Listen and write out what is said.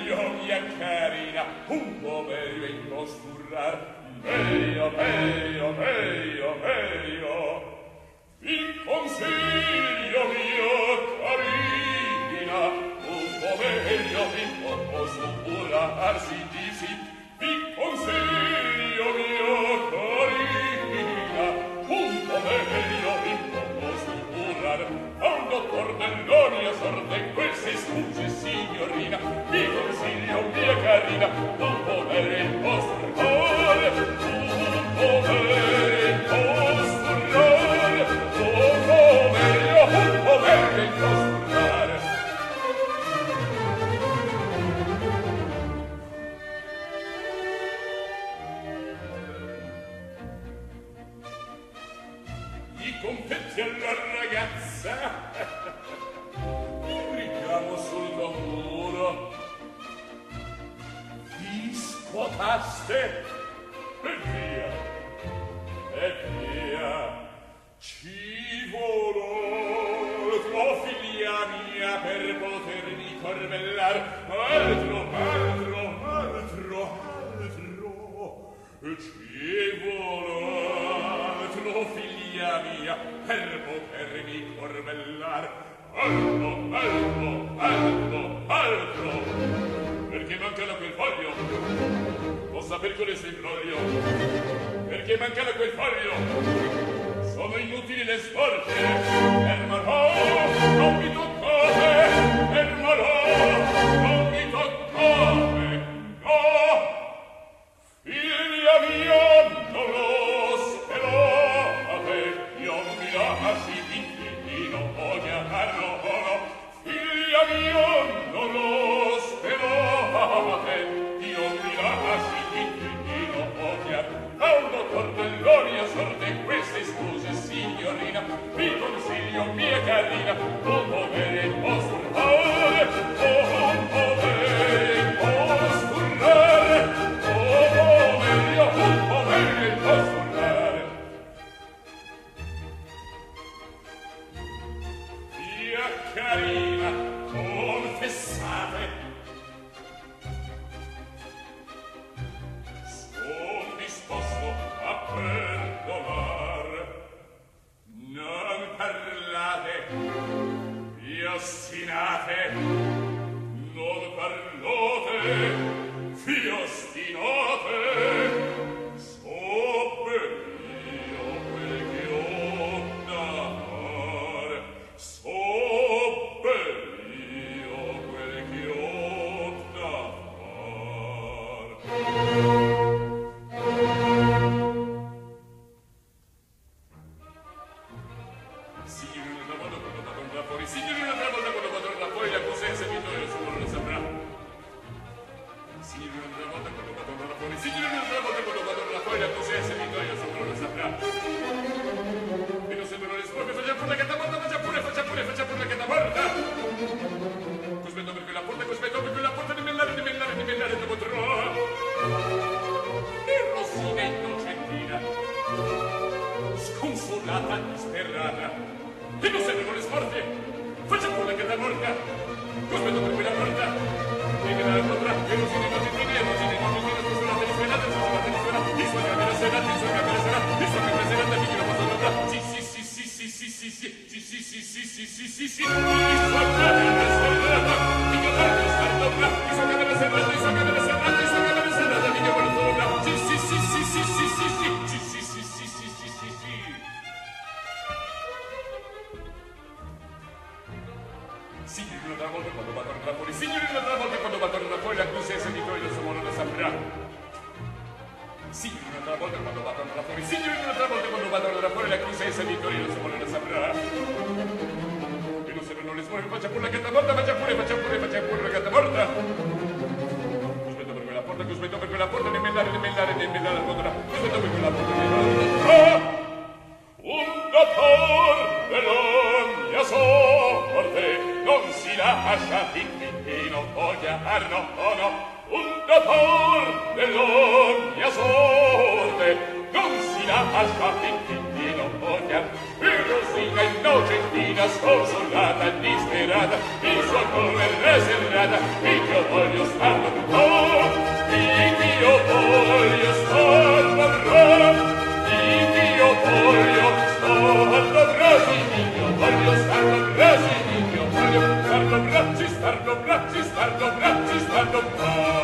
meglio, mia carina, un po' meglio imposturrar. Meglio, meglio, meglio, meglio. Vi consiglio, mia carina, un po' meglio imposturarsi di sì. Vi consiglio, mia carina, un po' meglio imposturrar. A un dottor Belloni a sorte queste scuse, signorina. Vi consiglio, mia carina, un po' meglio imposturrar. Un po' meglio imposturrar. Un po' meglio imposturrar. I confetti alla ragazza, un richiamo sul muro, vi scuotaste e via, e via. Ci volò tua figlia mia per potermi corvellar, altro, altro, altro, altro. Ci volò tua figlia mia per potermi corvellar, altro, altro, altro, altro. Perché mancava quel foglio? Possa per quale sei imbroglio? Perché mancava quel foglio? Sono inutili le sporche, fermalo, non mi toccate, fermalo, non mi toccate, no! Figlia mia, non lo sperate, io non mi lasci d'infinito, ogni no. Figlia mia, non lo sperate, io non mi lasci d'infinito, ogni a un dottor Belloni a sorte queste scuse, signorina. Vi consiglio, mia carina, un po' meglio imposturare, un po' meglio imposturare, un po' meglio imposturare. Mia carina, confessate, son disposto a perdonar. Non parlate, vi ostinate, non parlote, vi ostinate. So ben io quel che ho da fare, so ben io quel che ho da fare. Signorina, una volta quando vado da fuori, signorina, una volta quando vado da fuori, la cosa è servitorio, il suo lo saprà. Signorina, una volta quando vado da fuori, signorina, una volta quando vado da fuori, la cosa è servitorio, il suo lo saprà. E non sembrano le sporche, faccia pure la cataporta, faccia pure la cataporta. Cospetto per quella porta, dimellare, dopo trovo. E Rosina innocentina, sconsolata, disperata, e non sembrano le sporche, faccia pure la cataporta. Cospetto per quella porta, dimellare, potrà, e Rosina innocentina, sconsolata, disperata, il suo camera serata, figlio, la posso notare. Sì, il suo camera serata, figlio, la posso notare. Il suo camera serata, figlio, la posso notare. Signorina, una volta quando vado a fuori, signorina, una volta quando vado a fuori, la cruz è servitorio, il suo lo saprà. Signorina, una volta quando vado a fuori, signorina, una volta quando vado a fuori, la cruz è servitorio, il suo lo saprà. E non sembrano le sporche, faccia pure la cataporta, faccia pure la cataporta. Cospetto per quella porta, dimellare, la porta. Cospetto per quella porta, un dottor dell'ogni sorte non si lascia finchino odiar, no. Un dottor dell'ogni sorte non si lascia finchino odiar. E Rosina innocentina, sconsolata, disperata, il suo cuore reserrata, e io voglio star sguardo, braccio, sguardo,